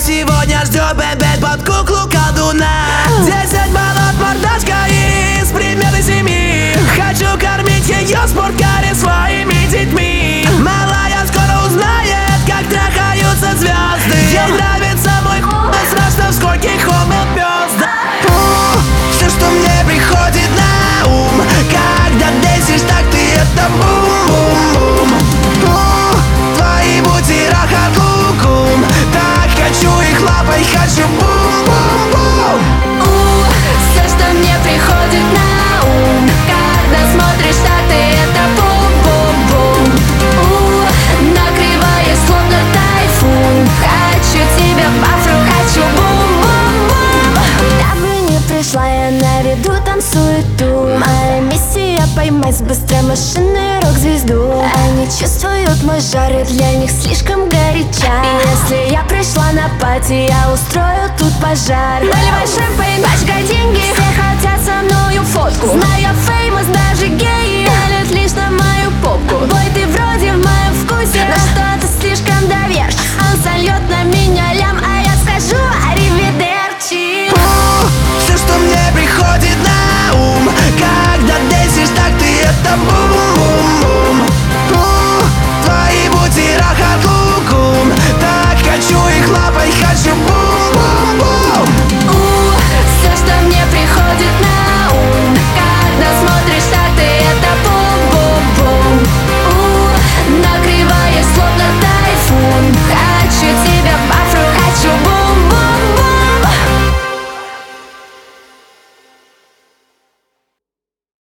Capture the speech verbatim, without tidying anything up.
сегодня ждет бэт-бэт под куклу колдуна. Десять баллов мордашка из приметной семьи. Хочу кормить ее в спорткаре своими детьми. Малая скоро узнает, как трахаются звезды. Ей нравится мой хуй, страшно в скольких он был пёс. Все, что мне приходит на ум, когда дэнсишь, так ты это бум-бум-бум. Твои бутера хат-лукум, так хочу их лапать, хочу бум-бум-бум. Все, что мне приходит на ум, когда смотришь, так ты это бум-бум-бум. Накрывая словно тайфун, хочу тебя в афро, хочу бум-бум-бум. Куда бы ни пришла, я наведу там суету. Моя миссия поймать быстро машины рок-звезду. Они чувствуют мой жар, и для них слишком горяча. И если я пришла на пати, я устрою тут пожар. Наливай шампейн, пачкай деньги, все хотят